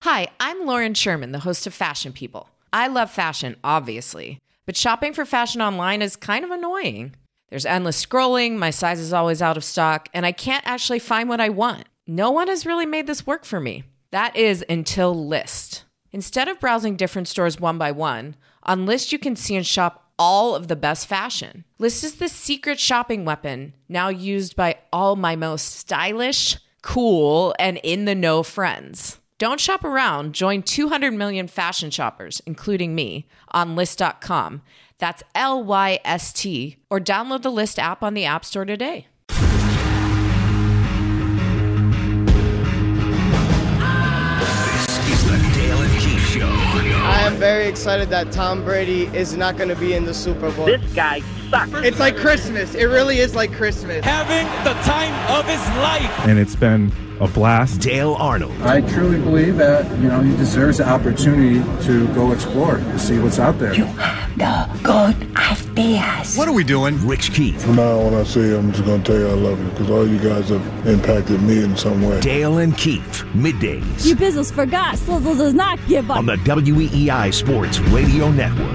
Hi, I'm Lauren Sherman, the host of Fashion People. I love fashion, obviously, but shopping for fashion online is kind of annoying. There's endless scrolling, my size is always out of stock, and I can't actually find what I want. No one has really made this work for me. That is until Lyst. Instead of browsing different stores one by one, on Lyst you can see and shop all of the best fashion. Lyst is the secret shopping weapon, now used by all my most stylish, cool, and in-the-know friends. Don't shop around. Join 200 million fashion shoppers, including me, on Lyst.com. That's Lyst, or download the Lyst app on the App Store today. This is the Dale and Keith Show. I am very excited that Tom Brady is not going to be in the Super Bowl. This guy sucks. It's like Christmas. It really is like Christmas. Having the time of his life. And it's been a blast. Dale Arnold. I truly believe that, he deserves the opportunity to go explore, to see what's out there. You have the good ideas. What are we doing? Rich Keith. From now on, I say I'm just going to tell you I love you because all you guys have impacted me in some way. Dale and Keith, middays. You business forgot. Slizzle does not give up. On the WEEI Sports Radio Network.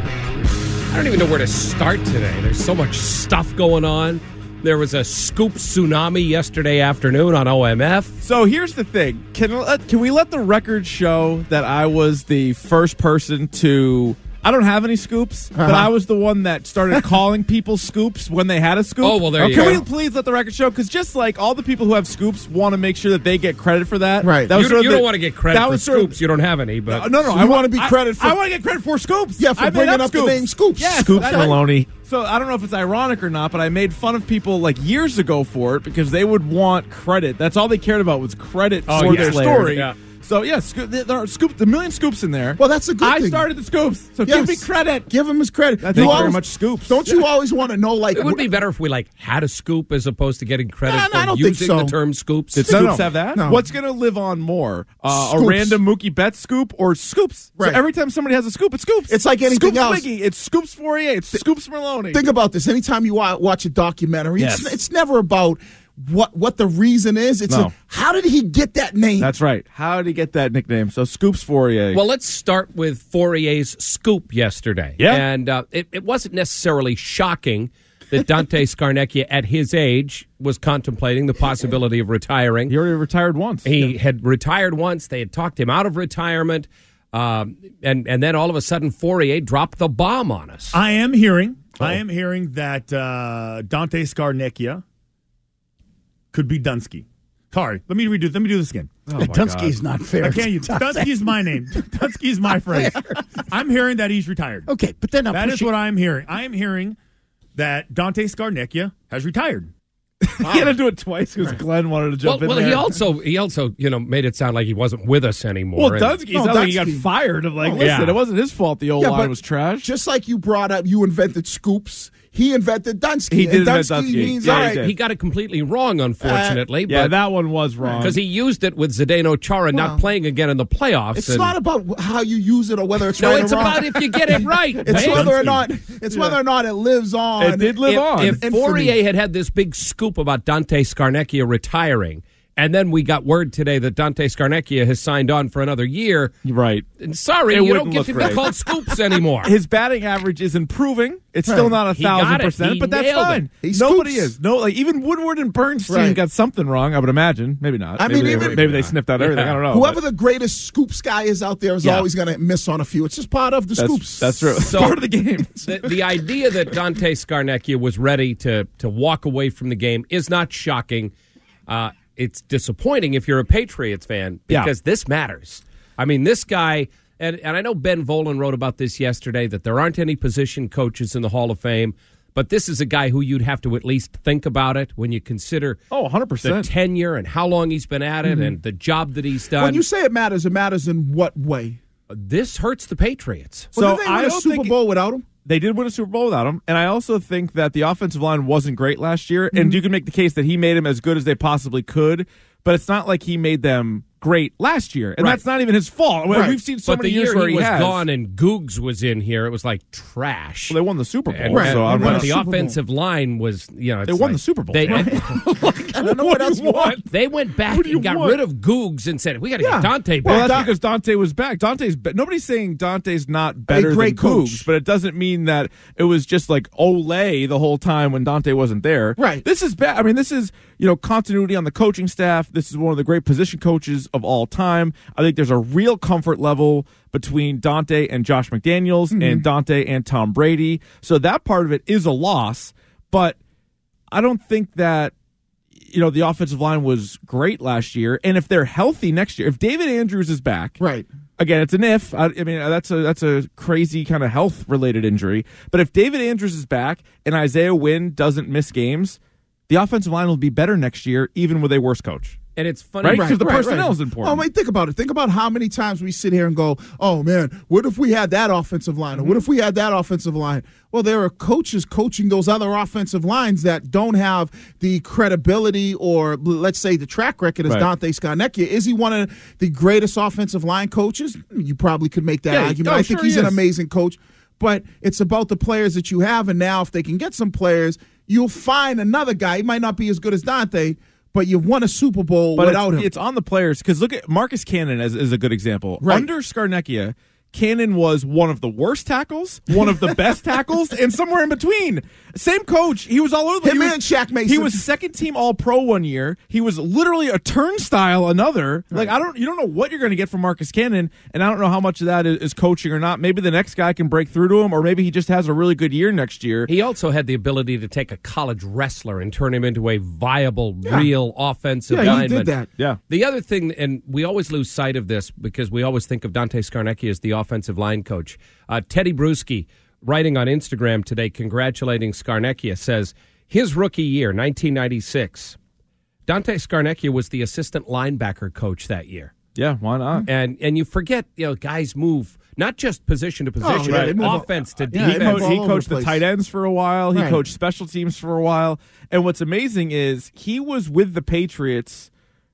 I don't even know where to start today. There's so much stuff going on. There was a scoop tsunami yesterday afternoon on OMF. So here's the thing. Can we let the record show that I was the first person to... I don't have any scoops, but I was the one that started calling people scoops when they had a scoop. Oh, well, there you go. Can we please let the record show? Because just like all the people who have scoops want to make sure that they get credit for that. Right. That you don't want to get credit for scoops. You don't have any. But No. So I want to be credited for... I want to get credit for scoops. Yeah, for bringing up the name Scoops. Yes, Scoops Maloney. So I don't know if it's ironic or not, but I made fun of people like years ago for it because they would want credit. That's all they cared about was credit for their story. Yeah. So, yeah, there are a million scoops in there. Well, that's a good thing. I started the scoops, so give me credit. Give him his credit. Thank you very much, Scoops. Don't you always want to know, like... It would be better if we, had a scoop as opposed to getting credit for using the term scoops. Did Scoops have that? No. What's going to live on more? A random Mookie Betts scoop or Scoops? Right. So every time somebody has a scoop, it's Scoops. It's like anything Scoops else. Wiggy, it's Scoops Fourier, it's Scoops Maloney. Think about this. Anytime you watch a documentary, Yes. it's never about... What the reason is. It's how did he get that name? That's right. How did he get that nickname? So Scoops Fourier. Well, let's start with Fourier's scoop yesterday. Yeah. And it wasn't necessarily shocking that Dante Scarnecchia, at his age, was contemplating the possibility of retiring. He already retired once. He had retired once. They had talked him out of retirement. And then all of a sudden, Fourier dropped the bomb on us. I am hearing that Dante Scarnecchia could be Dunsky. Sorry, let me do this again. Dunsky's not fair. I can't use Dunsky is my name. Dunsky is my phrase. I'm hearing that he's retired. Okay, but then that is what I'm hearing. I am hearing that Dante Scarnecchia has retired. He had to do it twice because Glenn wanted to jump in there. He also made it sound like he wasn't with us anymore. Well, Dunsky sounded like he got fired. Listen, it wasn't his fault the O-line was trash. Just like you brought up, you invented Scoops. He invented Dunsky. He did invent Dunsky. Means, all right. He got it completely wrong, unfortunately. But that one was wrong. Because he used it with Zdeno Chara not playing again in the playoffs. It's not about how you use it or whether it's right or wrong. No, it's about if you get it right. It's whether or not it lives on. It did live on. If Fourier had this big scoop about Dante Scarnecchia retiring, and then we got word today that Dante Scarnecchia has signed on for another year. Right. Sorry, you don't get to be called Scoops anymore. His batting average is improving. It's still not 1,000%, but that's fine. Nobody is. Even Woodward and Bernstein got something wrong, I would imagine. Maybe not. Maybe they sniffed out everything. I don't know. Whoever the greatest Scoops guy is out there is always going to miss on a few. It's just part of the Scoops. That's true. It's part of the game. The idea that Dante Scarnecchia was ready to walk away from the game is not shocking. It's disappointing if you're a Patriots fan because this matters. I mean, this guy, and I know Ben Volen wrote about this yesterday, that there aren't any position coaches in the Hall of Fame, but this is a guy who you'd have to at least think about it when you consider 100%. the tenure and how long he's been at it and the job that he's done. When you say it matters in what way? This hurts the Patriots. Well, did they win a Super Bowl without him? They did win a Super Bowl without him, and I also think that the offensive line wasn't great last year, and you can make the case that he made them as good as they possibly could, but it's not like he made them great last year, and Right. that's not even his fault. Right. We've seen so but many the years year where he was has. gone and Googs was in here, it was like trash. Well, they won the Super Bowl, And, Right. so I'm but not. the Super Bowl. offensive line was, you know, They it's won like- the Super Bowl. They, I don't know what else you want. They went back What do you and got want? rid of Googs and said, "We got to Yeah. get Dante Well, back." that's because Dante was back. Nobody's saying Dante's not better great than coach. Cougs, but it doesn't mean that it was just like Olay the whole time when Dante wasn't there. Right. This is bad. I mean, this is continuity on the coaching staff. This is one of the great position coaches of all time. I think there's a real comfort level between Dante and Josh McDaniels and Dante and Tom Brady. So that part of it is a loss, but I don't think that the offensive line was great last year. And if they're healthy next year, if David Andrews is back, Right. again, it's an if. I mean, that's a crazy kind of health related injury. But if David Andrews is back and Isaiah Wynn doesn't miss games, the offensive line will be better next year, even with a worse coach. And it's funny, Right? Because the personnel is important. Oh, I mean, think about it. Think about how many times we sit here and go, oh, man, what if we had that offensive line? Or what if we had that offensive line? Well, there are coaches coaching those other offensive lines that don't have the credibility or, let's say, the track record as Right. Dante Scarnecchia. Is he one of the greatest offensive line coaches? You probably could make that Yeah, argument. oh, I think sure he's he an is. amazing coach. But it's about the players that you have, and now if they can get some players, you'll find another guy. He might not be as good as Dante, but you've won a Super Bowl But without him. it's on the players, because look at Marcus Cannon as a good example. Right. Under Scarnecchia, Cannon was one of the worst tackles, one of the best tackles, and somewhere in between. Same coach. He was all over. Him and Shaq Mason. He was second team All Pro one year. He was literally a turnstile another. Like you don't know what you're going to get from Marcus Cannon, and I don't know how much of that is coaching or not. Maybe the next guy can break through to him, or maybe he just has a really good year next year. He also had the ability to take a college wrestler and turn him into a viable, real offensive Yeah, lineman. he did that. Yeah. The other thing, and we always lose sight of this because we always think of Dante Scarnecchia as the offensive line coach. Teddy Bruschi, writing on Instagram today, congratulating Scarnecchia, says his rookie year, 1996, Dante Scarnecchia was the assistant linebacker coach that year. Yeah, why not? And you forget, guys move not just position to position, right. They but move offense to Yeah, defense. they move all He over coached the the place. tight ends for a while. He Right. coached special teams for a while. And what's amazing is he was with the Patriots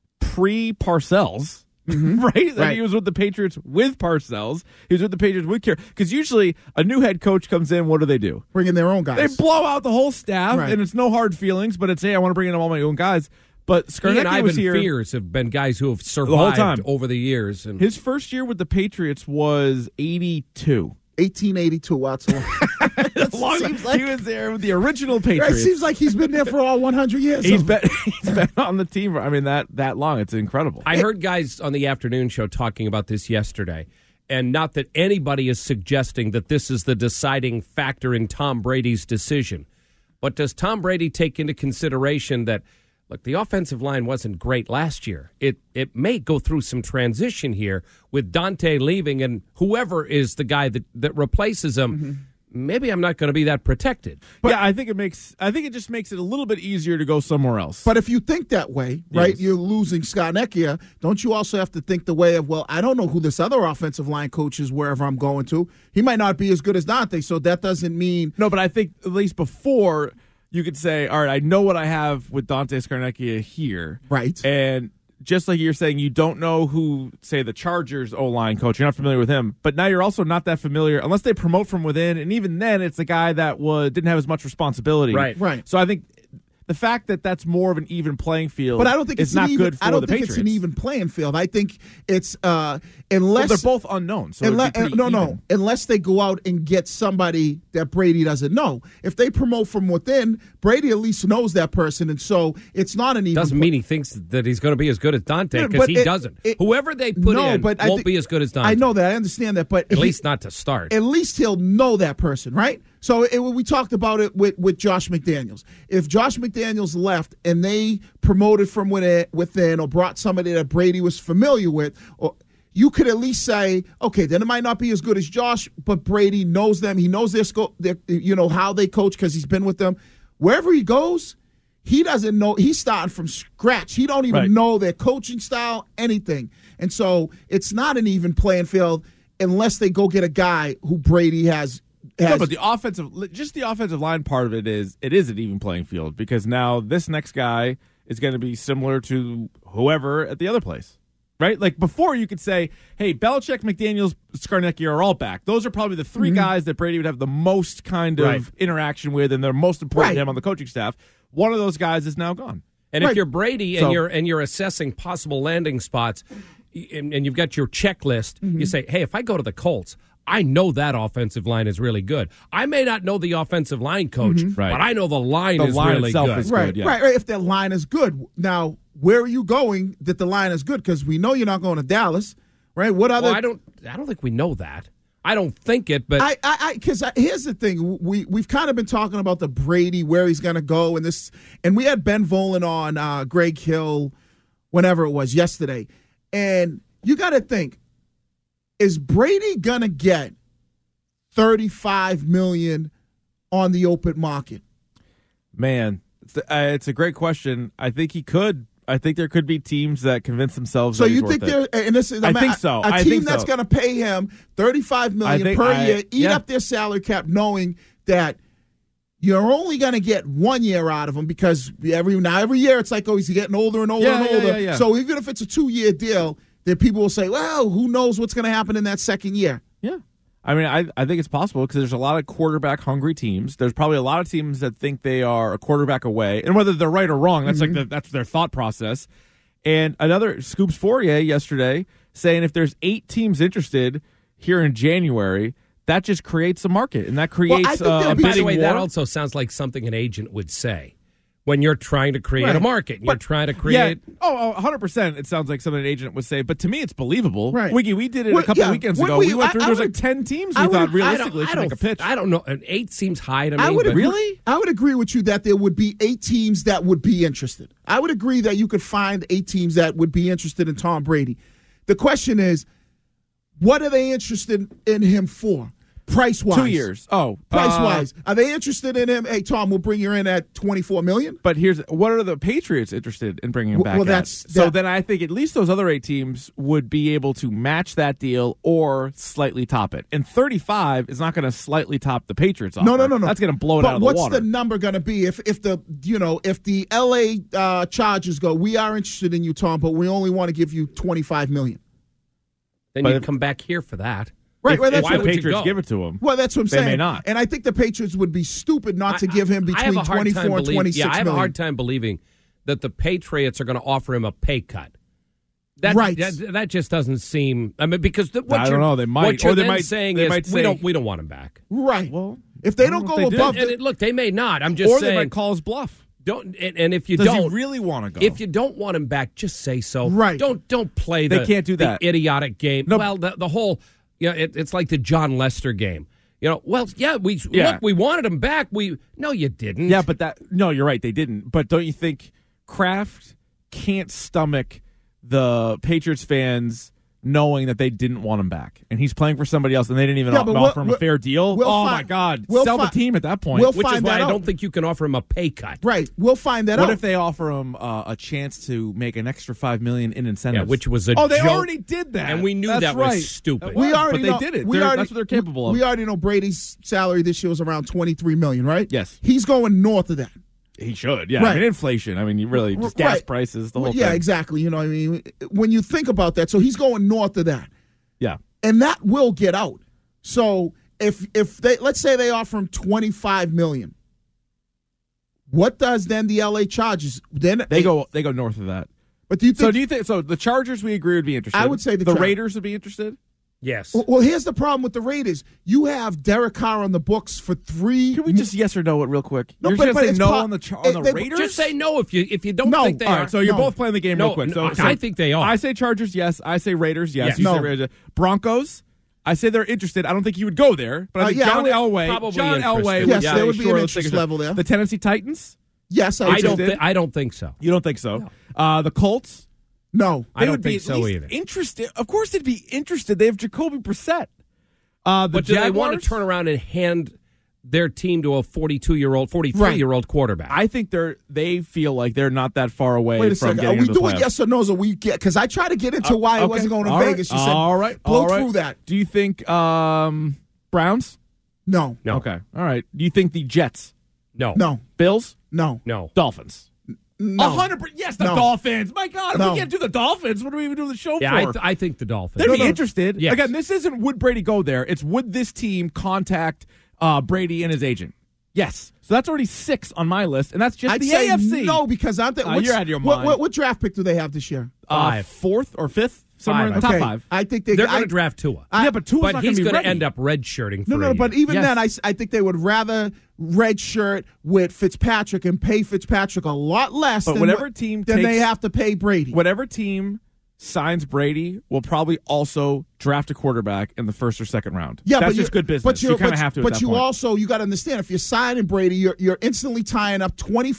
pre-Parcells. Right? Like, he was with the Patriots with Parcells. He was with the Patriots with Care. Because usually a new head coach comes in, what do? Bring in their own guys. They blow out the whole staff, Right. and it's no hard feelings, but it's, hey, I want to bring in all my own guys. But He and Scarnecchia Ivan was here. Fears have been guys who have whole survived time. over the years. And His first year with the Patriots was 82. 1882, Watson. Seems like- He was there with the original Right, Patriots. seems like he's been there for all 100 years. He's been on the team for, that long. It's incredible. I heard guys on the afternoon show talking about this yesterday, and not that anybody is suggesting that this is the deciding factor in Tom Brady's decision, but does Tom Brady take into consideration that, look, the offensive line wasn't great last year. It may go through some transition here with Dante leaving and whoever is the guy that replaces him. Maybe I'm not going to be that protected. Yeah, I think it just makes it a little bit easier to go somewhere else. But if you think that way, right, Yes. you're losing Scarnecchia. Don't you also have to think the way of, well, I don't know who this other offensive line coach is wherever I'm going to. He might not be as good as Dante, so that doesn't mean. No, but I think at least before you could say, all right, I know what I have with Dante Scarnecchia here. Right. And just like you're saying, you don't know who, say, the Chargers O-line coach. You're not familiar with him. But now you're also not that familiar, unless they promote from within. And even then, it's a guy that didn't have as much responsibility. Right. So I think the fact that that's more of an even playing field, But I don't think is it's not an even, good for I don't the think Patriots. it's an even playing field. I think it's Well, unless they're both unknown. So it'd be pretty even. unless they go out and get somebody that Brady doesn't know. If they promote from within, Brady at least knows that person, and so it's not an even. Doesn't mean he thinks that he's going to be as good as Dante, Yeah, because but he doesn't. Whoever they put in but I won't think- be as good as Dante. I know that. I understand that, but At least not to start. At least he'll know that person, right? So we talked about it with Josh McDaniels. If Josh McDaniels left and they promoted from within or brought somebody that Brady was familiar with, or you could at least say, okay, then it might not be as good as Josh, but Brady knows them. He knows their scope, how they coach because he's been with them. Wherever he goes, he doesn't know. He's starting from scratch. He don't even know their coaching style, anything. And so it's not an even playing field unless they go get a guy who Brady has. No, but the offensive line part of it is an even playing field, because now this next guy is going to be similar to whoever at the other place. right? Like before, you could say, hey, Belichick, McDaniels, Scarnecchia are all back. Those are probably the three guys that Brady would have the most kind of interaction with, and they're most important to him on the coaching staff. One of those guys is now gone. And if you're Brady and you're assessing possible landing spots, and you've got your checklist, you say, hey, if I go to the Colts, I know that offensive line is really good. I may not know the offensive line coach, but I know the line is really good. Is right, good, yeah. right. If the line is good. Now, where are you going that the line is good? Because we know you're not going to Dallas, right? What other? Well, I don't think we know that. I don't think it, but because here's the thing: we've kind of been talking about the Brady, where he's going to go, and we had Ben Volen on Greg Hill, whenever it was yesterday, and you got to think: is Brady going to get $35 million on the open market? Man, it's a great question. I think he could. I think there could be teams that convince themselves. So that you he's think worth there? And this is I think so. A team that's going to pay him $35 million per year, eat up their salary cap, knowing that you're only going to get 1 year out of him because every year it's like, oh, he's getting older and older and older. Yeah. So even if it's a 2-year deal, then people will say, well, who knows what's going to happen in that second year? Yeah. I mean, I think it's possible because there's a lot of quarterback-hungry teams. There's probably a lot of teams that think they are a quarterback away, and whether they're right or wrong, that's that's their thought process. And another Scoops Fourier yesterday saying if there's 8 teams interested here in January, that just creates a market, and that creates a bidding war. By the way, that also sounds like something an agent would say. When you're trying to create a market, you're trying to create. Yeah. Oh, 100%. It sounds like something an agent would say, but to me, it's believable. Right. Wiggy, we did it a couple weekends ago. We went through. There's like 10 teams. We thought realistically should make a pitch. I don't know. An 8 seems high to me. I would really. I would agree with you that there would be 8 teams that would be interested. I would agree that you could find 8 teams that would be interested in Tom Brady. The question is, what are they interested in him for? Price-wise. 2 years. Price-wise. Are they interested in him? Hey, Tom, we'll bring you in at $24 million. But what are the Patriots interested in bringing him back Well, then I think at least those other 8 teams would be able to match that deal or slightly top it. And 35 is not going to slightly top the Patriots offer. No. That's going to blow it out of the water. But what's the number going to be if the LA Chargers go, we are interested in you, Tom, but we only want to give you $25 million. Then you'd come back here for that. Right, if that's the Patriots give it to him. Well, that's what I'm saying. They may not. And I think the Patriots would be stupid not to give him between 24 and 26 million. Yeah, I have a hard time believing that the Patriots are going to offer him a pay cut. That just doesn't seem. I mean, because I don't know. They might. What you're saying is we don't want him back. Right. Well, if they don't go above, look, they may not. I'm just saying. Or they might call his bluff. Don't and if you Does don't he really want to go? If you don't want him back, just say so. Right. Don't play. They can't do that. The idiotic game. No. Well, the whole. It's like the John Lester game. Look, we wanted him back. No, you didn't. Yeah, but you're right. They didn't. But don't you think Kraft can't stomach the Patriots fans knowing that they didn't want him back, and he's playing for somebody else, and they didn't even offer him a fair deal? My God, sell the team at that point. Which is why I don't think you can offer him a pay cut. Right, we'll find that out. What if they offer him a chance to make an extra $5 million in incentives? Yeah, which was a joke. They already did that, and we knew that was stupid. But they did it. That's what they're capable of. We already know Brady's salary this year was around $23 million, right? Yes, he's going north of that. He should, yeah. Right. I mean, inflation. I mean, you really just gas prices, the whole thing. Yeah, exactly. You know what I mean? When you think about that, so he's going north of that. Yeah. And that will get out. So if they, let's say they offer him $25 million, what does then the LA Chargers? Then they go north of that. But do you think so? The Chargers, we agree, would be interested. I would say the Raiders would be interested. Yes. Well, here's the problem with the Raiders. You have Derek Carr on the books for 3. Can we just yes or no it real quick? No, You're but going to say no on the They, Raiders? Just say no if you don't think they all are. Right, so you're both playing the game real quick. So I think they are. I say Chargers, yes. I say Raiders, yes. Yes. You say Raiders. Broncos, I say they're interested. I don't think you would go there, but I think John Elway. Yes, there would be an interest level there. The Tennessee Titans? Yes, I don't think so. You don't think so? No. The Colts? No. I don't think so either. Interested. Of course they'd be interested. They have Jacoby Brissett. But do they want to turn around and hand their team to a 43-year-old quarterback? I think they feel like they're not that far away from getting into the playoffs. Are we doing yes or no's? Because I tried to get into why I wasn't going to Vegas. You said, all right. Blow through that. Do you think Browns? No. Okay. All right. Do you think the Jets? No. No. Bills? No. No. Dolphins? No. 100%. Yes, the No. Dolphins. My God, if No. we can't do the Dolphins, what do we even do the show Yeah, for? I think the Dolphins. They'd be interested. Yes. Again, this isn't would Brady go there. It's would this team contact Brady and his agent? Yes. So that's already 6 on my list, and that's just I'd the say AFC. no, because I think You're out of your mind. What draft pick do they have this year? 4th or 5th, somewhere in the top Okay. 5. I think They're going to draft Tua. Yeah, but Tua's not he's going going to to end up redshirting. No, but even Yes. then, I think they would rather redshirt with Fitzpatrick and pay Fitzpatrick a lot less But than whatever team than they takes- have to pay Brady. Whatever team signs Brady will probably also draft a quarterback in the 1st or 2nd round. Yeah, that's but just good business. You kind of have to. But at that you point. also you got to understand if you're signing Brady, you're instantly tying up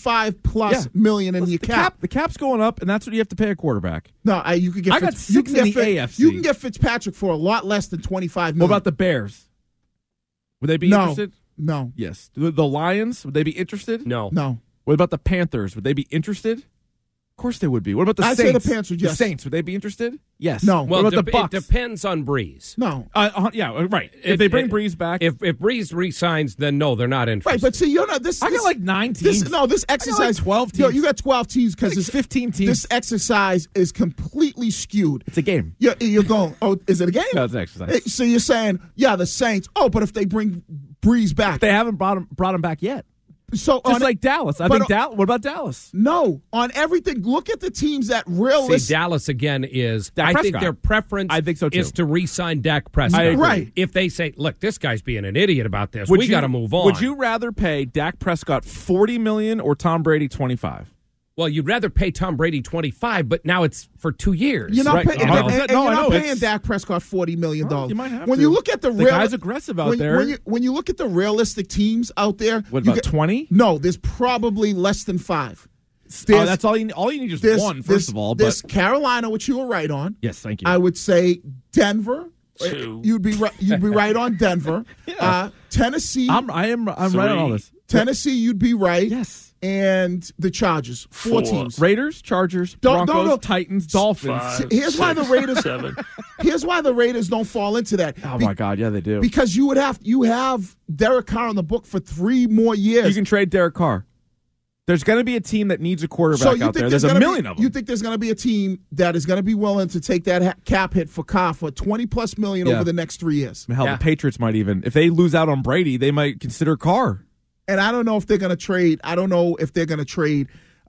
$25+ million in your cap. The cap's going up, and that's what you have to pay a quarterback. No, you could get. I got you 6 can in the get AFC. You can get Fitzpatrick for a lot less than $25 million. What about the Bears? Would they be No. interested? No. Yes. The Lions, would they be interested? No. No. What about the Panthers? Would they be interested? Of course they would be. What about the I'd Saints? say the Panthers, The yes. Saints, would they be interested? Yes. No. Well, what about the Bucs? it depends on Breeze. No. Yeah, right. If they bring Breeze back. If Breeze resigns, then no, they're not interested. Right, but see, you're not this. I got like 9 teams. This I exercise. got like 12 teams. Yo, you got 12 teams because Like 15 teams. This exercise is completely skewed. It's a game. You're going. Oh, is it a game? No, it's an exercise. So you're saying, yeah, the Saints. Oh, but if they bring Breeze back, They haven't brought him back yet. so Just on, like Dallas. I but think Dallas. What about Dallas? no, on everything. Look at the teams that See, realistic. Dallas again is. Dak I think Prescott. their preference. I think so, too. Is to re-sign Dak Prescott. I agree. Right. If they say, "Look, this guy's being an idiot about this. We got to move on." Would you rather pay Dak Prescott $40 million or Tom Brady $25? Well, you'd rather pay Tom Brady 25, but now it's for 2 years. You're not Right. paying, No, and no, you're I not know. paying It's- Dak Prescott $40 million. Well, you might have when to. you look at the The guy's aggressive out there. When you look at the realistic teams out there, What you about 20? No, there's probably less than 5. That's all you need. All you need is one. First of all, there's but Carolina, which you were right on. yes, thank you. I would say Denver. 2. You'd be right. You'd be right on Denver. Tennessee. I'm right on all this. Tennessee. You'd be right. Yes. And the Chargers. 4 teams. Raiders, Chargers, Don't- Broncos, no. Titans, Dolphins. 5, Here's why the 6, Raiders. 7. Here's why the Raiders don't fall into that. Oh my God, yeah, they do. Because you have Derek Carr on the book for 3 more years. You can trade Derek Carr. There's going to be a team that needs a quarterback so you out think there. There's a gonna million be, of them. You think there's going to be a team that is going to be willing to take that cap hit for Carr for $20+ million Yeah. over the next 3 years? Hell, Yeah. the Patriots might even, if they lose out on Brady, they might consider Carr. And I don't know if they're going to trade. I don't know if they're going to trade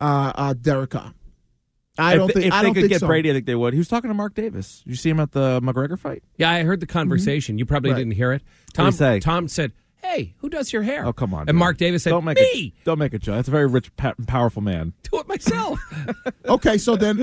Derek Carr. I don't If think they could get so. Brady, I think they would. He was talking to Mark Davis. Did you see him at the McGregor fight? Yeah, I heard the conversation. You probably Right. didn't hear it. What'd he say? Tom said, "Hey, who does your hair?" Oh, come on. And dude. Mark Davis said, don't make "Me, Don't make a joke. That's a very rich, powerful man. do it myself." Okay, so then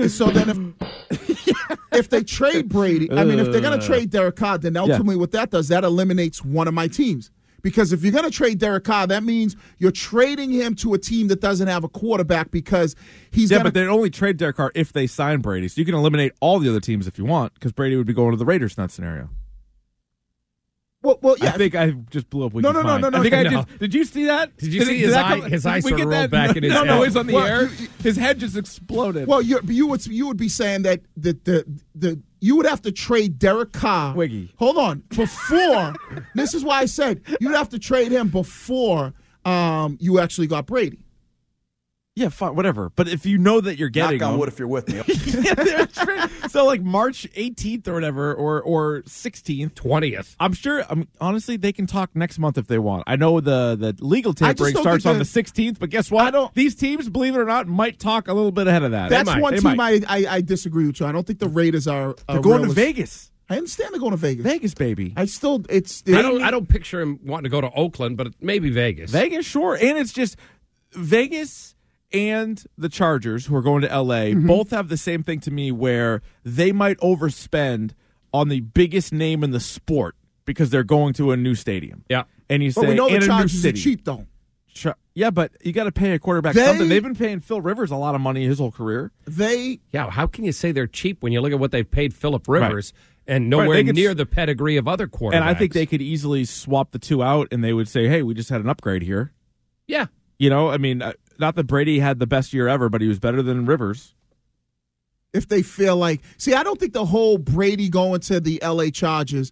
if they trade Brady, I mean, if they're going to trade Derek Carr, then ultimately what that does, that eliminates one of my teams. Because if you're going to trade Derek Carr, that means you're trading him to a team that doesn't have a quarterback because he's Yeah, going but they'd only trade Derek Carr if they sign Brady. So you can eliminate all the other teams if you want, because Brady would be going to the Raiders in that scenario. Well, yeah. I think I just blew up Wiki's No. mind. I think I No. just. Did you see that? Did you see his eye- his eye did we sort of get rolled that? back in his No, head? he's on the Well, air. His head just exploded. Well, you would be saying that the you would have to trade Derek Carr. Wiggy. Hold on. Before this is why I said you'd have to trade him before you actually got Brady. Yeah, fine, whatever. But if you know that you're getting Knock on him, wood if you're with me. so like March 18th or whatever, or 16th, 20th. I'm sure. Honestly, they can talk next month if they want. I know the legal tampering don't starts think on the 16th, but guess what? These teams, believe it or not, might talk a little bit ahead of that. That's one They team might. I disagree with you. I don't think the Raiders are. They're going to realistic. Vegas. I understand they're going to Vegas. Vegas, baby. I still it's. I don't picture him wanting to go to Oakland, but maybe Vegas. Vegas, sure. And it's just Vegas and the Chargers, who are going to L.A., both have the same thing to me where they might overspend on the biggest name in the sport because they're going to a new stadium. Yeah. And you say, But we know the and a new Chargers are city. cheap though. Yeah, but you got to pay a quarterback something. They've been paying Phil Rivers a lot of money his whole career. Yeah, how can you say they're cheap when you look at what they've paid Phillip Rivers and Right, nowhere they could near the pedigree of other quarterbacks? And I think they could easily swap the two out, and they would say, hey, we just had an upgrade here. Yeah. You know, I mean, not that Brady had the best year ever, but he was better than Rivers. If they feel like, see, I don't think the whole Brady going to the LA Chargers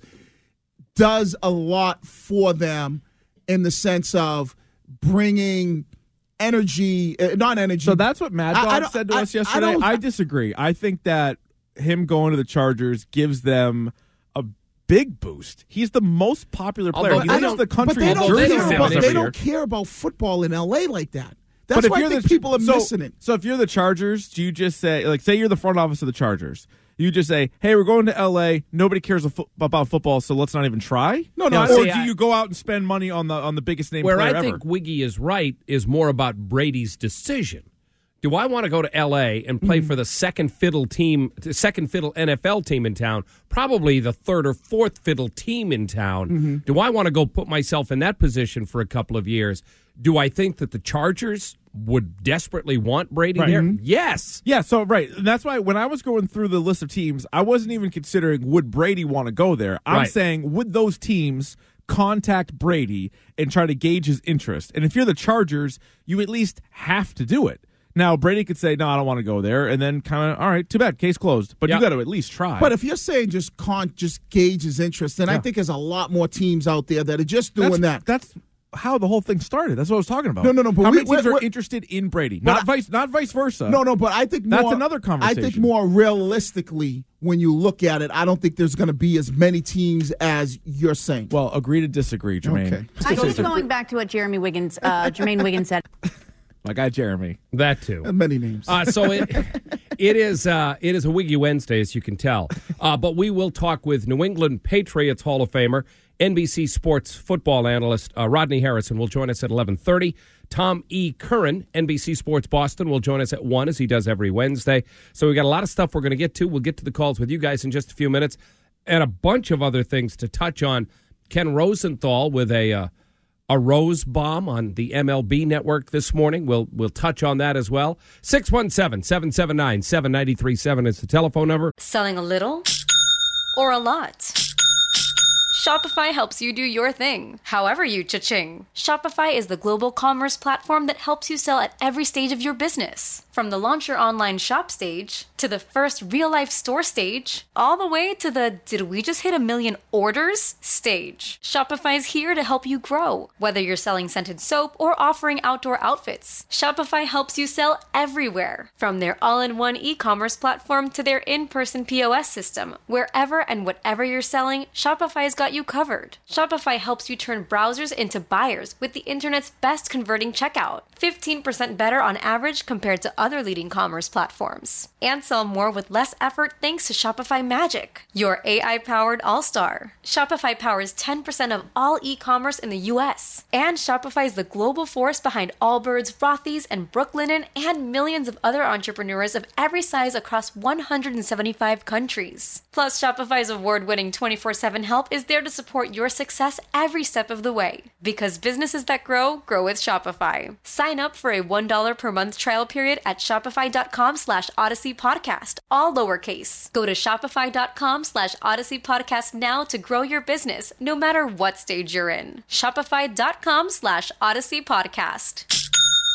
does a lot for them in the sense of bringing energy, not energy. So that's what Mad Dog said to us yesterday. I disagree. I think that him going to the Chargers gives them a big boost. He's the most popular player. He leads the country in jerseys. They don't care about football in L.A. like that. That's why I think people are missing it. So if you're the Chargers, do you just say, like, say you're the front office of the Chargers, you just say, hey, we're going to L.A., nobody cares about football, so let's not even try? No. Or do you go out and spend money on the biggest name player ever? Where I think Wiggy is right is more about Brady's decision. Do I want to go to L.A. and play for the second fiddle NFL team in town, probably the third or fourth fiddle team in town? Do I want to go put myself in that position for a couple of years? Do I think that the Chargers would desperately want Brady there? Yes. Yeah, so right. And that's why when I was going through the list of teams, I wasn't even considering would Brady want to go there. I'm saying would those teams contact Brady and try to gauge his interest? And if you're the Chargers, you at least have to do it. Now, Brady could say, no, I don't want to go there, and then kind of, all right, too bad, case closed. But you got to at least try. But if you're saying just gauge his interest, then I think there's a lot more teams out there that are just doing that. That's how the whole thing started. That's what I was talking about. No. But how many teams are interested in Brady? Not vice versa. No. But I think that's another conversation. I think more realistically, when you look at it, I don't think there's going to be as many teams as you're saying. Well, agree to disagree, Jermaine. Okay. I keep going back to what Jermaine Wiggins said. My guy Jeremy. That too. Many names. So it is a Wiggy Wednesday, as you can tell. But we will talk with New England Patriots Hall of Famer, NBC Sports football analyst Rodney Harrison will join us at 11:30. Tom E. Curran, NBC Sports Boston, will join us at 1, as he does every Wednesday. So we got a lot of stuff we're going to get to. We'll get to the calls with you guys in just a few minutes, and a bunch of other things to touch on. Ken Rosenthal with a rose bomb on the MLB network this morning. We'll touch on that as well. 617-779-7937 is the telephone number. Selling a little or a lot? Shopify helps you do your thing, however you cha-ching. Shopify is the global commerce platform that helps you sell at every stage of your business. From the launch your online shop stage, to the first real-life store stage, all the way to the did we just hit 1 million orders stage. Shopify is here to help you grow. Whether you're selling scented soap or offering outdoor outfits, Shopify helps you sell everywhere. From their all-in-one e-commerce platform to their in-person POS system. Wherever and whatever you're selling, Shopify's got you covered. Shopify helps you turn browsers into buyers with the internet's best converting checkout. 15% better on average compared to other leading commerce platforms. And sell more with less effort thanks to Shopify Magic, your AI-powered all-star. Shopify powers 10% of all e-commerce in the U.S. And Shopify is the global force behind Allbirds, Rothy's, and Brooklinen, and millions of other entrepreneurs of every size across 175 countries. Plus, Shopify's award-winning 24/7 help is there to support your success every step of the way. Because businesses that grow with Shopify. Sign up for a $1 per month trial period at shopify.com/Odyssey Podcast, all lowercase. Go to shopify.com/Odyssey Podcast now to grow your business, no matter what stage you're in. Shopify.com/Odyssey Podcast.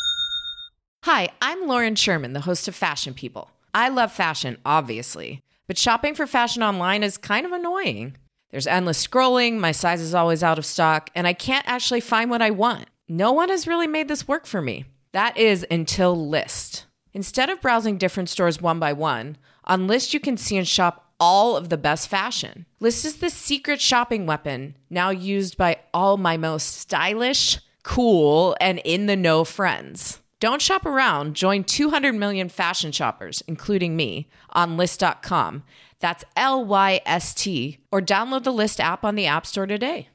Hi, I'm Lauren Sherman, the host of Fashion People. I love fashion, obviously, but shopping for fashion online is kind of annoying. There's endless scrolling, my size is always out of stock, and I can't actually find what I want. No one has really made this work for me. That is until Lyst. Instead of browsing different stores one by one, on Lyst you can see and shop all of the best fashion. Lyst is the secret shopping weapon now used by all my most stylish, cool, and in-the-know friends. Don't shop around. Join 200 million fashion shoppers, including me, on Lyst.com. That's LYST, or download the Lyst app on the App Store today.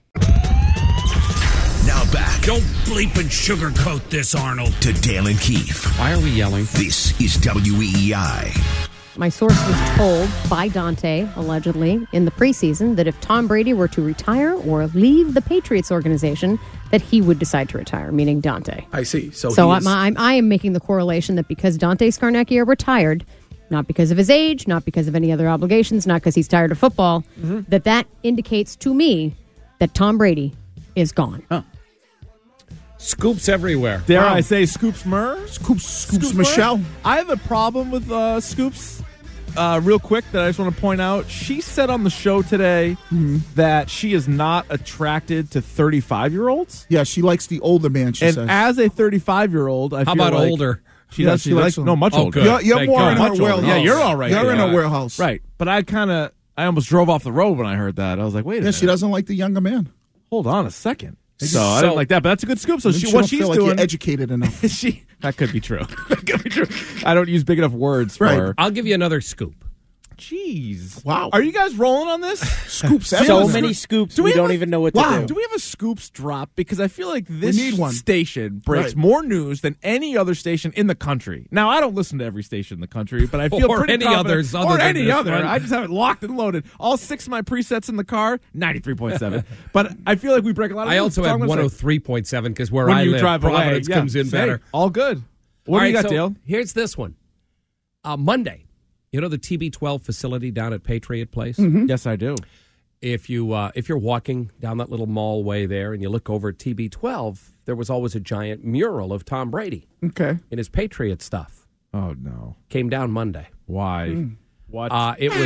Now back. Don't bleep and sugarcoat this, Arnold. To Dale and Keefe. Why are we yelling? This is WEEI. My source was told by Dante, allegedly, in the preseason, that if Tom Brady were to retire or leave the Patriots organization, that he would decide to retire, meaning Dante. I see. So I am making the correlation that because Dante Scarnecchia retired, not because of his age, not because of any other obligations, not because he's tired of football, that indicates to me that Tom Brady is gone. Huh. Scoops everywhere. Dare I say Scoops Murr? Scoops Michelle. I have a problem with Scoops. real quick that I just want to point out. She said on the show today that she is not attracted to 35-year-olds. Yeah, she likes the older man, she and says. as a 35-year-old, I How feel about like older? She does. She likes much older. Good. You're more in her Much older. wheelhouse. Yeah, you're all right. You're in her wheelhouse. Right. But I almost drove off the road when I heard that. I was like, wait a minute. She doesn't like the younger man. Hold on a second. So I didn't like that, but that's a good scoop. So what she's feel like doing, you're educated enough. that could be true. That could be true. I don't use big enough words for her. I'll give you another scoop. Jeez. Wow. Are you guys rolling on this? Scoops. So many scoops, we don't even know what to do. Do we have a scoops drop? Because I feel like this need one. station breaks more news than any other station in the country. Now, I don't listen to every station in the country, but I feel Or pretty any confident. others other or than any this other. one. I just have it locked and loaded. All 6 of my presets in the car, 93.7. But I feel like we break a lot of I news. also That's have all I'm gonna say. 103.7 because where When I you live, drive away, Providence yeah, comes in same. better. All good. What do you got, Dale? Here's this one. Monday. You know the TB12 facility down at Patriot Place? Yes, I do. If you're walking down that little mall way there and you look over at TB12, there was always a giant mural of Tom Brady Okay. in his Patriot stuff. Oh, no. Came down Monday. Why? What? It was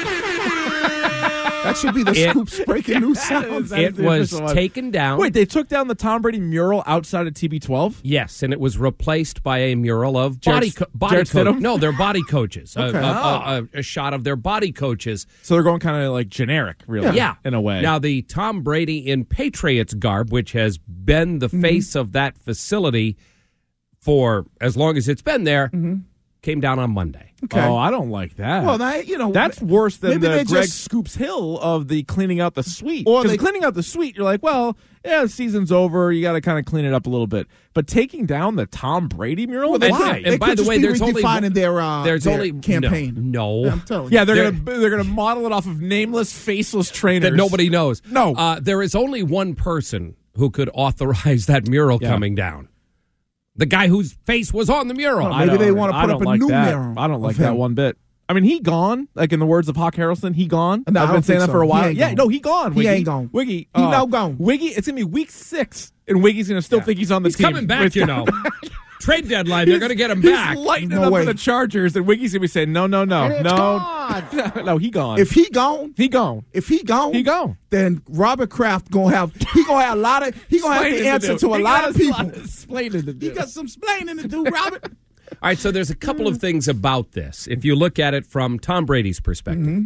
That should be the Scoops breaking news sound. it was taken down. Wait, they took down the Tom Brady mural outside of TB12? Yes, and it was replaced by a mural of Jared Stidham? No, they're body coaches. Okay. A shot of their body coaches. So they're going kind of like generic, really, Yeah, in a way. Now, the Tom Brady in Patriots garb, which has been the face of that facility for as long as it's been there, came down on Monday. Okay. Oh, I don't like that. Well, that's worse than maybe the they Greg just- Scoops Hill of the cleaning out the suite. Or Because they- cleaning out the suite, you're like, well, yeah, the season's over. You got to kind of clean it up a little bit. But taking down the Tom Brady mural, Well, they why? could- they by the could way, just be there's only redefining their there's only campaign. No, I'm telling you. Yeah, they're gonna model it off of nameless, faceless trainers that nobody knows. No, there is only one person who could authorize that mural coming down. The guy whose face was on the mural. Well, maybe they want to put up a new mural. I don't like of that him. one bit. I mean, he gone. Like in the words of Hawk Harrelson, he gone. No, I I've don't been saying think that so. for a He while. ain't Yeah, gone. no, he gone. He Wiggy. ain't gone. Wiggy, He now gone. Wiggy. It's gonna be week 6, and Wiggy's gonna still think he's on the He's team. coming back, you know. Trade deadline, they're going to get him back. He's lighting No it up way. for the Chargers, and Wiggy's gonna be saying, no, And it's gone. no, he gone. If he gone, he gone. If he gone, He gone. then Robert Kraft gonna have a lot of he gonna have the answer to a lot of people. Explaining to do. He got some splaining to do, Robert. All right, so there's a couple of things about this. If you look at it from Tom Brady's perspective,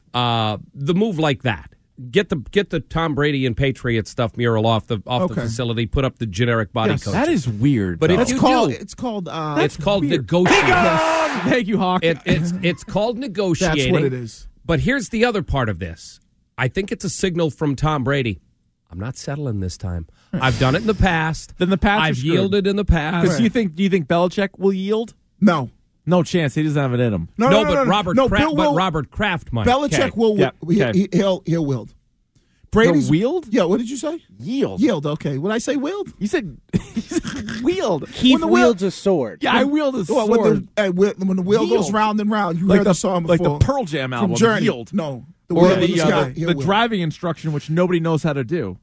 the move like that, get the Tom Brady and Patriot stuff mural off the facility, put up the generic body coach. That is weird. But though. if you It's called negotiating. Thank you, Hawk. It's called negotiating. That's what it is. But here's the other part of this. I think it's a signal from Tom Brady. I'm not settling this time. I've done it in the past. Then the past. I've yielded in the past. Because do you think Belichick will yield? No. No chance. He doesn't have it in him. No, Robert Kraft might. Belichick will. Yeah. He'll wield. Brady's wield? Yeah. What did you say? Yield. Yield. Okay. Would I say wield? You said wield. He wields a sword. Yeah, I wield a sword. When the wheel goes round and round, you like heard the song like before. the Pearl Jam album. From Journey. Yield. No. Or the the driving instruction, which nobody knows how to do.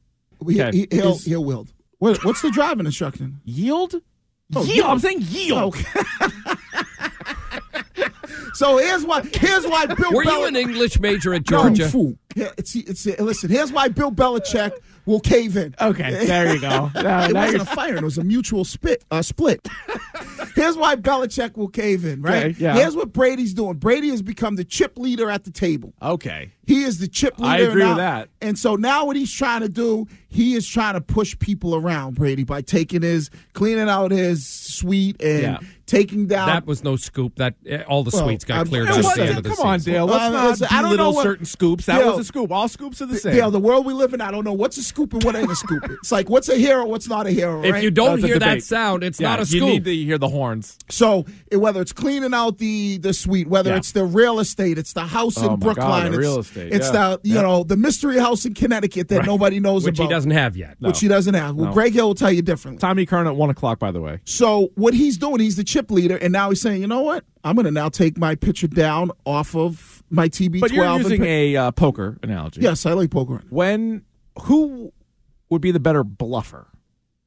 He'll wield. What's the driving instruction? Yield? Oh, yield. I'm saying yield. Okay. So here's why Bill Were you an English major at Georgia? No, fool. Listen, here's why Bill Belichick will cave in. Okay, there you go. It wasn't a fire; it was a mutual split. Here's why Belichick will cave in. Right? Okay, yeah. Here's what Brady's doing. Brady has become the chip leader at the table. Okay. He is the chip leader. I agree now, with that. And so now what he's trying to do, he is trying to push people around, Brady, by cleaning out his suite and taking down. That was no scoop. That all the suites got cleared It out at the wasn't. end of the Come on, season. Dale. Let's I not don't belittle know certain scoops. That Dale, was a scoop. All scoops are the same. Dale, the world we live in, I don't know what's a scoop and what ain't a scoop. It's like what's a hero, what's not a hero. If right? you don't That's a hear that debate. sound, it's not a You scoop. need to hear the horns. So whether it's cleaning out the suite, whether it's the real estate, it's the house in Oh, my Brookline, God, the real estate, it's the the mystery house in Connecticut that nobody knows Which about, he doesn't have yet. which he doesn't have. Well, No. Greg Hill will tell you differently. Tommy Kern at 1 o'clock, by the way. So what he's doing, he's the chip leader, and now he's saying, you know what? I'm going to now take my picture down off of my TB12. But you're using a poker analogy. Yes, I like poker. Who would be the better bluffer?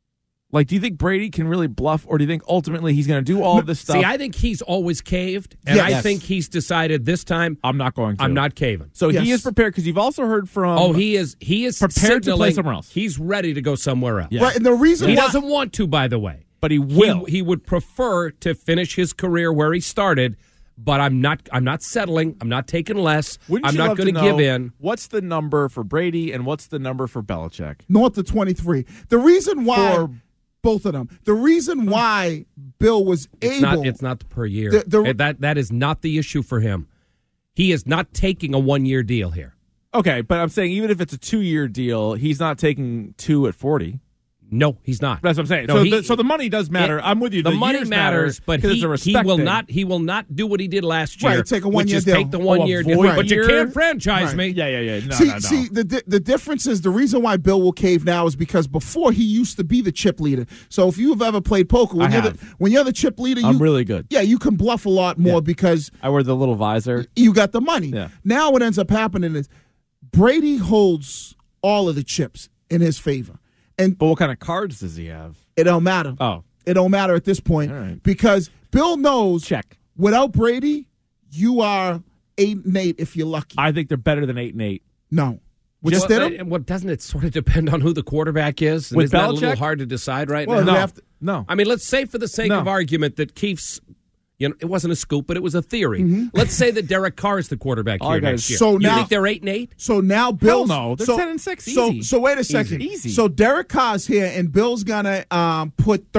Like, do you think Brady can really bluff, or do you think ultimately he's going to do all of this stuff? See, I think he's always caved, and I think he's decided this time I'm not going to. I'm not caving. So he is prepared, because you've also heard from. He is prepared to play somewhere else. He's ready to go somewhere else. Yeah. Right, and the reason he doesn't want to, by the way, but he will. He would prefer to finish his career where he started. But I'm not settling. I'm not taking less. I'm not going to give in. What's the number for Brady and what's the number for Belichick? North of 23. The reason why both of them. The reason why Bill was able. It's not per year. That is not the issue for him. He is not taking a 1-year deal here. Okay, but I'm saying even if it's a 2-year deal, he's not taking 2 at 40. No, he's not. That's what I'm saying. No, so the money does matter. I'm with you. The money matters, but he will not do what he did last year. Right, take a 1-year deal. Take the 1-year deal. Right. But you can't franchise me. Yeah. No, See, the difference is the reason why Bill will cave now is because before he used to be the chip leader. So if you've ever played poker, when you're the chip leader, I'm really good. Yeah, you can bluff a lot more because I wear the little visor. You got the money. Yeah. Now what ends up happening is Brady holds all of the chips in his favor. But what kind of cards does he have? It don't matter. Oh. It don't matter at this point because Bill knows without Brady, you are 8-8 if you're lucky. I think they're better than 8-8. No. Doesn't it sort of depend on who the quarterback is? And With isn't that a Belichick? little hard to decide right Well, now? No. I mean, let's say for the sake of argument that Keefe's, it wasn't a scoop, but it was a theory. Mm-hmm. Let's say that Derek Carr is the quarterback here next year. So you now, think they're 8-8? So now Bill's no, they're 10-6. Easy. So wait a second. Easy. So Derek Carr's here, and Bill's gonna put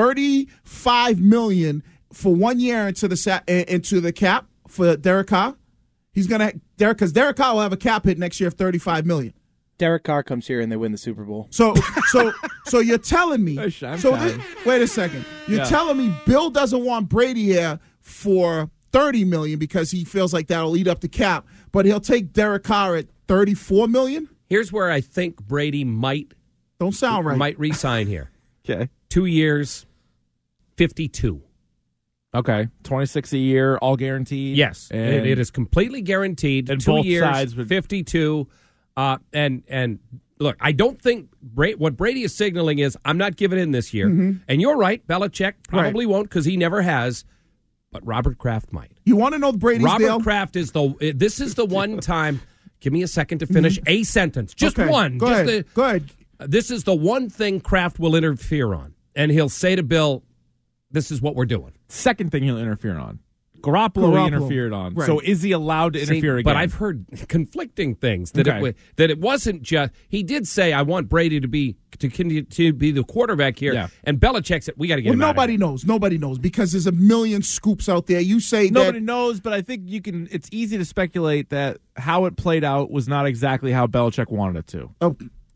$35 million for 1 year into the cap for Derek Carr. He's gonna because Derek Carr will have a cap hit next year of $35 million. Derek Carr comes here and they win the Super Bowl. So you're telling me? Wait a second. You're telling me Bill doesn't want Brady here for $30 million because he feels like that'll eat up the cap, but he'll take Derek Carr at $34 million? Here's where I think Brady might re-sign here. Okay. 2 years, 52. Okay. 26 a year, all guaranteed. Yes. And it is completely guaranteed. And 2 both years, sides 52. And look, I don't think what Brady is signaling is I'm not giving in this year. Mm-hmm. And you're right, Belichick probably won't because he never has. But Robert Kraft might. You want to know Brady's deal? Robert Kraft is this is the one time. Give me a second to finish a sentence. Just one. Go ahead. This is the one thing Kraft will interfere on. And he'll say to Bill, this is what we're doing. Second thing he'll interfere on. Garoppolo he interfered on. Right. So is he allowed to interfere again? But I've heard conflicting things that it wasn't just. He did say, "I want Brady to continue to be the quarterback here." Yeah. And Belichick said, "We got to get him out of nobody here." knows. Nobody knows because there's a million scoops out there. You say nobody knows, but I think you can. It's easy to speculate that how it played out was not exactly how Belichick wanted it to. Oh.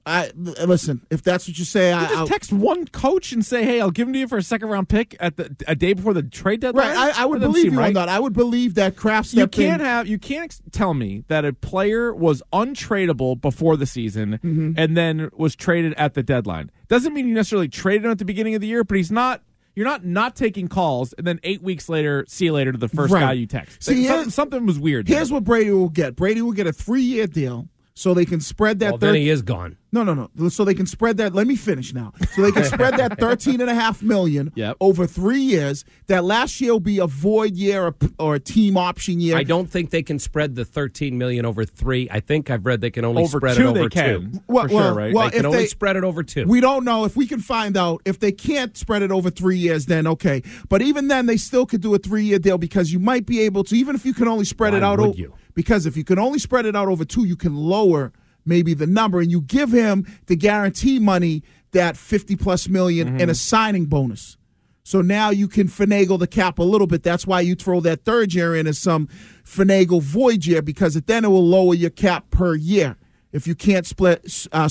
Listen, if that's what you say, I'll text one coach and say, "Hey, I'll give him to you for a second-round pick a day before the trade deadline." Right, I would believe you on that. I would believe that Kraft. You can't tell me that a player was untradeable before the season and then was traded at the deadline. Doesn't mean you necessarily traded him at the beginning of the year, but he's not. You're not taking calls, and then 8 weeks later, see you later to the first guy you text. See, something was weird. Here's what Brady will get. Brady will get a 3-year deal. So they can spread that. Then he is gone. No. So they can spread that. Let me finish now. So they can spread that $13.5 million over 3 years. That last year will be a void year or a team option year. I don't think they can spread the $13 million over 3. I think I've read they can only spread it over they can. 2. For sure, right? They can only spread it over 2. We don't know. If we can find out if they can't spread it over 3 years, then okay. But even then, they still could do a 3-year deal because you might be able to. Even if you can only spread it out. Because if you can only spread it out over 2, you can lower maybe the number, and you give him the guarantee money, that $50+ million and a signing bonus. So now you can finagle the cap a little bit. That's why you throw that third year in as some finagle void year, because then it will lower your cap per year if you can't spread the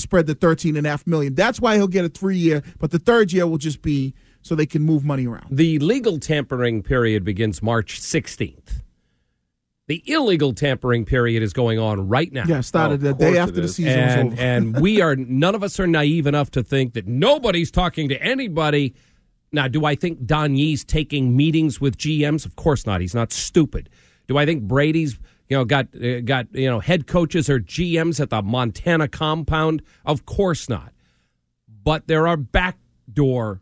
$13.5 million. That's why he'll get a 3-year, but the third year will just be so they can move money around. The legal tampering period begins March 16th. The illegal tampering period is going on right now. Yeah, started the day after the season was over. And none of us are naive enough to think that nobody's talking to anybody. Now, do I think Don Yee's taking meetings with GMs? Of course not. He's not stupid. Do I think Brady's got head coaches or GMs at the Montana compound? Of course not. But there are backdoor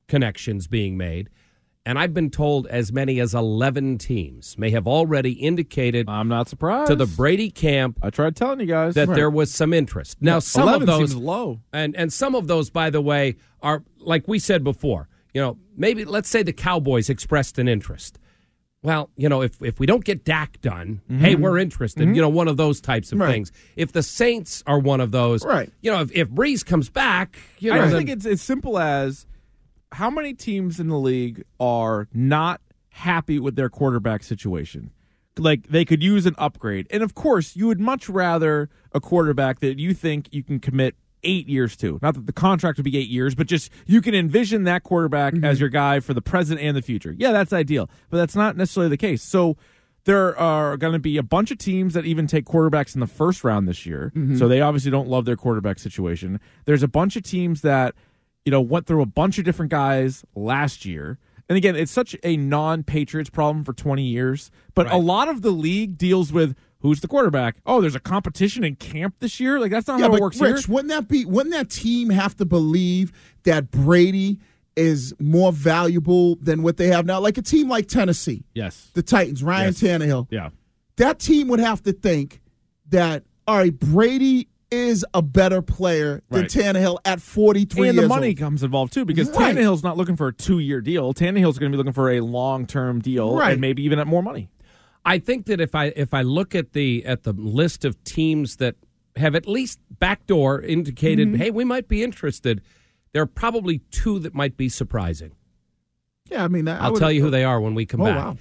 connections being made. And I've been told as many as 11 teams may have already indicated. I'm not surprised. To the Brady camp. I tried telling you guys that there was some interest. Now, some 11 of those seems low, and some of those, by the way, are like we said before. Maybe let's say the Cowboys expressed an interest. Well, if we don't get Dak done, hey, we're interested. One of those types of things. If the Saints are one of those, right? If Breeze comes back, I think it's as simple as how many teams in the league are not happy with their quarterback situation. Like, they could use an upgrade. And, of course, you would much rather a quarterback that you think you can commit 8 years to. Not that the contract would be 8 years, but just you can envision that quarterback as your guy for the present and the future. Yeah, that's ideal. But that's not necessarily the case. So there are going to be a bunch of teams that even take quarterbacks in the first round this year. So they obviously don't love their quarterback situation. There's a bunch of teams that went through a bunch of different guys last year. And again, it's such a non-Patriots problem for 20 years. But a lot of the league deals with who's the quarterback. Oh, there's a competition in camp this year? Like, that's not how it works Rich, here. Wouldn't that team have to believe that Brady is more valuable than what they have now? Like a team like Tennessee. Yes. The Titans, Ryan Tannehill. Yeah. That team would have to think that, all right, Brady is a better player than Tannehill at 43 years old. And the money comes involved, too, because Tannehill's not looking for a 2-year deal. Tannehill's going to be looking for a long-term deal and maybe even at more money. I think that if I look at the list of teams that have at least backdoor indicated, hey, we might be interested, there are probably 2 that might be surprising. Yeah, I mean, I'll tell you who they are when we come back. Wow.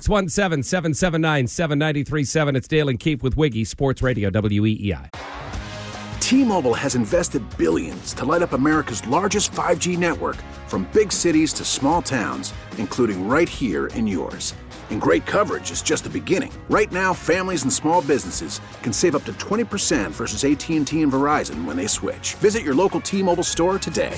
617-779-7937. It's Dale and Keefe with Wiggy, Sports Radio, WEEI. T-Mobile has invested billions to light up America's largest 5G network, from big cities to small towns, including right here in yours. And great coverage is just the beginning. Right now, families and small businesses can save up to 20% versus AT&T and Verizon when they switch. Visit your local T-Mobile store today.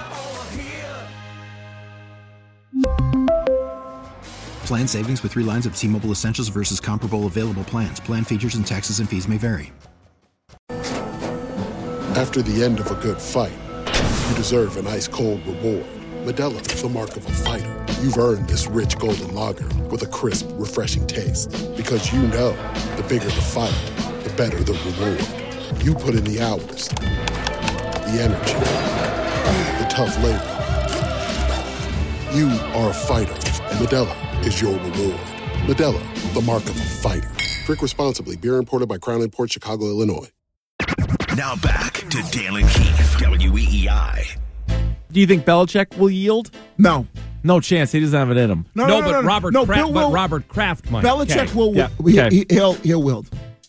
Plan savings with 3 lines of T-Mobile Essentials versus comparable available plans. Plan features and taxes and fees may vary. After the end of a good fight, you deserve an ice-cold reward. Modelo is the mark of a fighter. You've earned this rich golden lager with a crisp, refreshing taste. Because you know, the bigger the fight, the better the reward. You put in the hours, the energy, the tough labor. You are a fighter, and Modelo is your reward. Modelo, the mark of a fighter. Drink responsibly. Beer imported by Crown Imports, Chicago, Illinois. Now back to Dale and Keefe, WEEI. Do you think Belichick will yield? No. No chance. He doesn't have it in him. But Robert Kraft might. Belichick will. Yeah. He'll wield.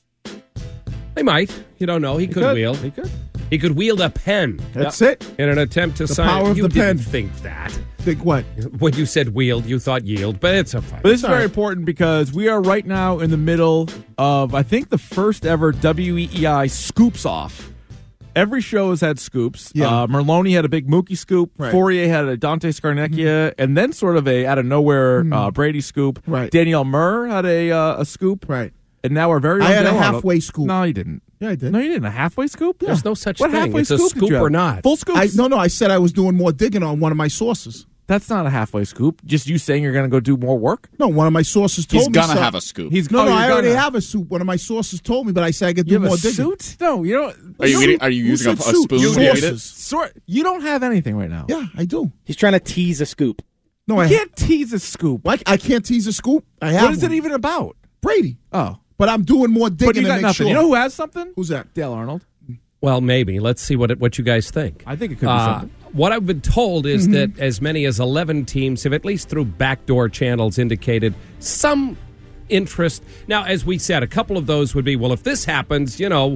He might. You don't know. He could wield. He could. He could wield a pen. That's it. In an attempt to sign. Power of you the didn't pen. think that. Think what? When you said wield, you thought yield, but it's a fight. But this is very important because we are right now in the middle of, I think, the first ever WEEI Scoops Off. Every show has had scoops. Yeah. Merloni had a big Mookie scoop. Right. Fourier had a Dante Scarnecchia, and then sort of a out of nowhere Brady scoop. Right. Danielle Murr had a scoop. Right. And now we're very. I had a Dale Arnold. halfway scoop. No, you didn't. Yeah, I did. No, you didn't. A halfway scoop? There's no such what thing. Halfway It's a scoop did scoop you have? or not. Full scoops? No, I said I was doing more digging on one of my sources. That's not a halfway scoop. Just you saying you're going to go do more work? No, one of my sources told me He's going to have a scoop. I already have a soup. One of my sources told me, but I said I could do You have more a digging. suit? No, you don't. Are you using a spoon to eat it? You don't have anything right now. Yeah, I do. He's trying to tease a scoop. No, I can't tease a scoop. I can't tease a scoop. I have What is one. it even about? Brady. Oh. But I'm doing more digging But you to got make nothing. sure. You know who has something? Who's that? Dale Arnold. Well, maybe. Let's see what you guys think. I think it could be something. What I've been told is that as many as 11 teams have, at least through backdoor channels, indicated some interest. Now, as we said, a couple of those would be, well, if this happens,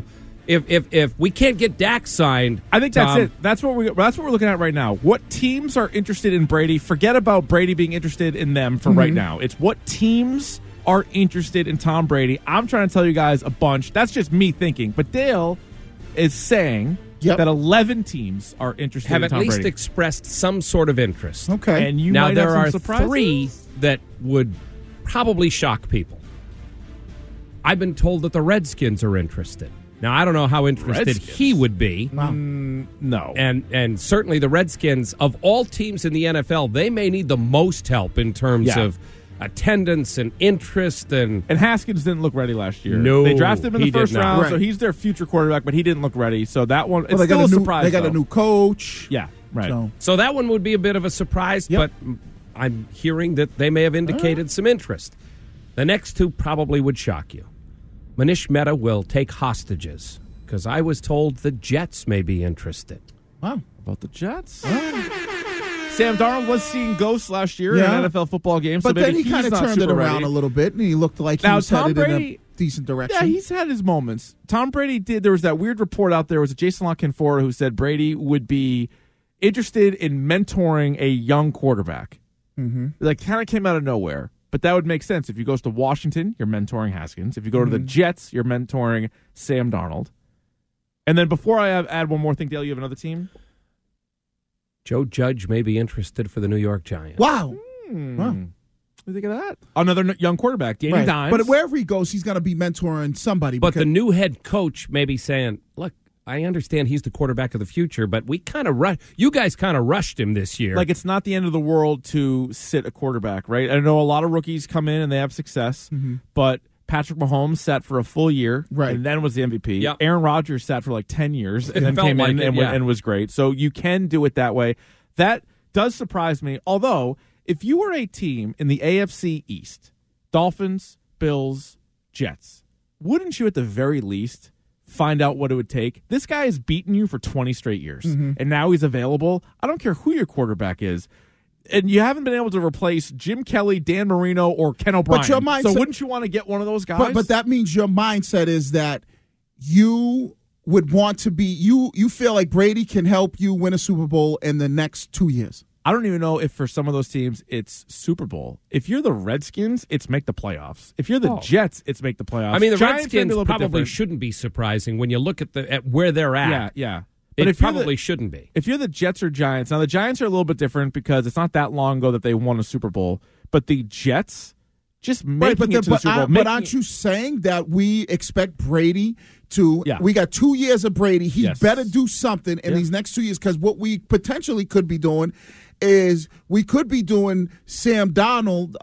if we can't get Dak signed, I think that's it. That's what we're looking at right now. What teams are interested in Brady? Forget about Brady being interested in them for right now. It's what teams are interested in Tom Brady. I'm trying to tell you guys a bunch. That's just me thinking. But Dale is saying that 11 teams are interested have in Tom at least Brady. expressed some sort of interest. Okay. And you now might there have are some surprises? 3 that would probably shock people. I've been told that the Redskins are interested. Now I don't know how interested Redskins? he would be. No. And certainly the Redskins, of all teams in the NFL, they may need the most help in terms of attendance and interest. And Haskins didn't look ready last year. No, they drafted him in the first round, Right. so he's their future quarterback, but he didn't look ready. So that one, it's Well, still a surprise. They got a new coach. Yeah, right. So that one would be a bit of a surprise, but I'm hearing that they may have indicated some interest. The next two probably would shock you. Manish Mehta will take hostages, because I was told the Jets may be interested. Wow. About the Jets? Sam Darnold was seeing ghosts last year in an NFL football game, so but then maybe he kind of turned it around a little bit, and he looked like he was headed in a decent direction. Yeah, he's had his moments. Tom Brady did. There was that weird report out there. It was Jason La Canfora who said Brady would be interested in mentoring a young quarterback. Mm-hmm. Like, kind of came out of nowhere. But that would make sense. If you goes to Washington, you're mentoring Haskins. If you go to the Jets, you're mentoring Sam Darnold. And then before I add one more thing, Dale, you have another team? Joe Judge may be interested for the New York Giants. Wow. What do you think of that? Another young quarterback, Danny Dimes. But wherever he goes, he's going to be mentoring somebody. But the new head coach may be saying, look, I understand he's the quarterback of the future, but you guys kind of rushed him this year. Like, it's not the end of the world to sit a quarterback, right? I know a lot of rookies come in and they have success, but Patrick Mahomes sat for a full year and then was the MVP. Yep. Aaron Rodgers sat for like 10 years and It then felt came like in it, and was great. So you can do it that way. That does surprise me. Although, if you were a team in the AFC East, Dolphins, Bills, Jets, wouldn't you at the very least find out what it would take? This guy has beaten you for 20 straight years, and now he's available. I don't care who your quarterback is. And you haven't been able to replace Jim Kelly, Dan Marino, or Ken O'Brien. But your mindset, so wouldn't you want to get one of those guys? But that means your mindset is that you would want to be you feel like Brady can help you win a Super Bowl in the next 2 years. I don't even know if for some of those teams it's Super Bowl. If you're the Redskins, it's make the playoffs. If you're the Jets, it's make the playoffs. I mean, the Giants Redskins probably different. shouldn't be surprising when you look at where they're at. Yeah. But it if you're probably shouldn't be. If you're the Jets or Giants, now the Giants are a little bit different because it's not that long ago that they won a Super Bowl. But the Jets just making it to the Super Bowl. But aren't you saying that we expect Brady to? Yeah. We got 2 years of Brady. He better do something in these next 2 years, because what we potentially could be doing is we could be doing Sam Darnold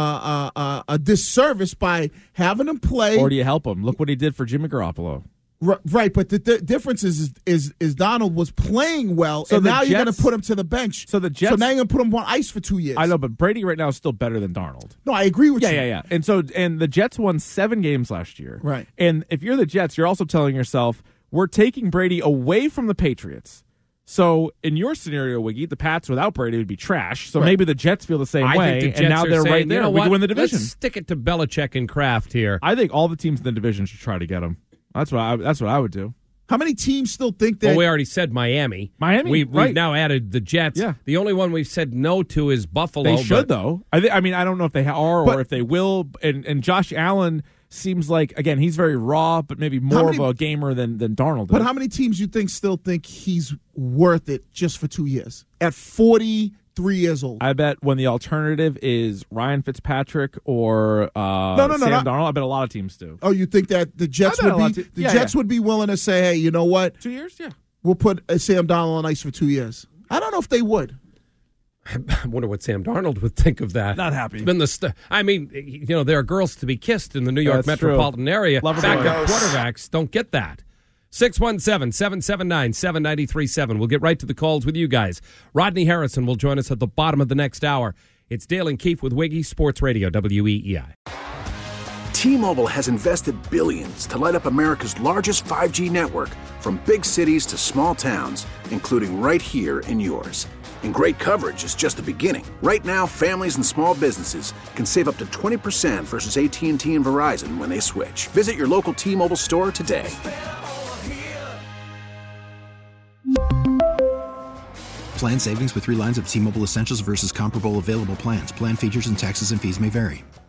a disservice by having him play. Or do you help him? Look what he did for Jimmy Garoppolo. Right, but the difference is Donald was playing well, so and now you're going to put him to the bench. So the Jets. So now you're going to put him on ice for 2 years. I know, but Brady right now is still better than Darnold. No, I agree with you. Yeah. And the Jets won 7 games last year. Right. And if you're the Jets, you're also telling yourself, we're taking Brady away from the Patriots. So in your scenario, Wiggy, the Pats without Brady would be trash. So maybe the Jets feel the same way, think the Jets and now they're saying, right there. You know we what? can win the division. Let's stick it to Belichick and Kraft here. I think all the teams in the division should try to get him. That's what I would do. How many teams still think that? Well, we already said Miami. We've now added the Jets. Yeah. The only one we've said no to is Buffalo. They should, though. I don't know if they are or if they will. And Josh Allen seems like, again, he's very raw, but maybe more of a gamer than Darnold is. But how many teams you think still think he's worth it just for 2 years? At 43 years old. I bet when the alternative is Ryan Fitzpatrick or Sam Darnold, I bet a lot of teams do. Oh, you think that the Jets would be willing to say, hey, you know what? 2 years? Yeah. We'll put Sam Darnold on ice for 2 years. I don't know if they would. I wonder what Sam Darnold would think of that. Not happy. It's been there are girls to be kissed in the New York metropolitan area. Backup quarterbacks don't get that. 617-779-7937. We'll get right to the calls with you guys. Rodney Harrison will join us at the bottom of the next hour. It's Dale and Keefe with Wiggy, Sports Radio, WEEI. T-Mobile has invested billions to light up America's largest 5G network, from big cities to small towns, including right here in yours. And great coverage is just the beginning. Right now, families and small businesses can save up to 20% versus AT&T and Verizon when they switch. Visit your local T-Mobile store today. Plan savings with 3 lines of T-Mobile Essentials versus comparable available plans. Plan features and taxes and fees may vary.